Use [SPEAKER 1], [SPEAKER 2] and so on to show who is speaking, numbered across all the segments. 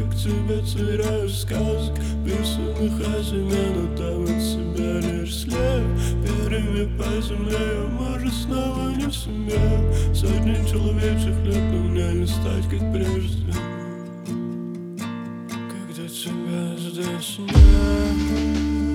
[SPEAKER 1] как тебя теряю сказок, писанных о себе, но там от себя лишь след. Перьями по земле, я, может, снова не в себе. Сотни человечьих лет, но мне не стать, как прежде, когда тебя здесь нет.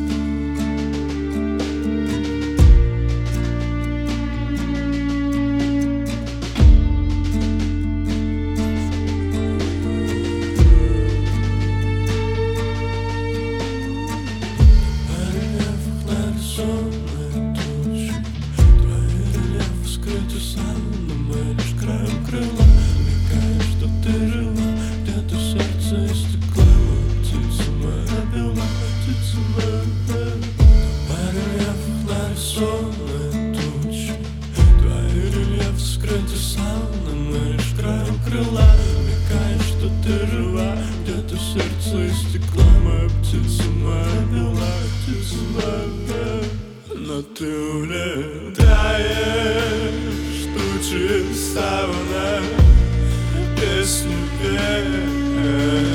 [SPEAKER 1] Но ты улетаешь, тучи савана, песню петь.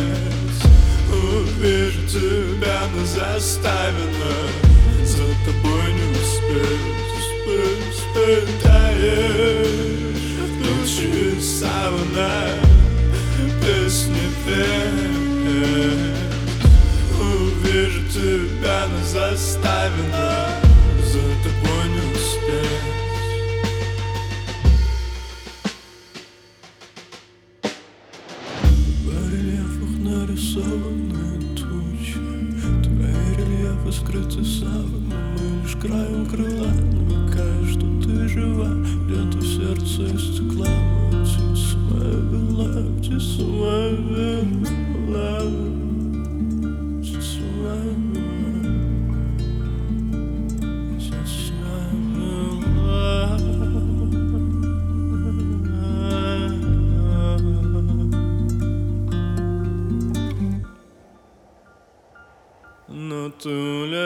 [SPEAKER 1] Увижу тебя на заставе, но за тобой не успеть. Испытаешь тучи савана, песню петь. Увижу тебя на заставе, но за тобой не успеть. В барельефах нарисованы тучи, твои рельефы скрыты саваном. Мы лишь краем крыла намекая, что ты жива. Где-то в сердце из стекла птица моя бела, птица моя бела, птица моя бела. Но ты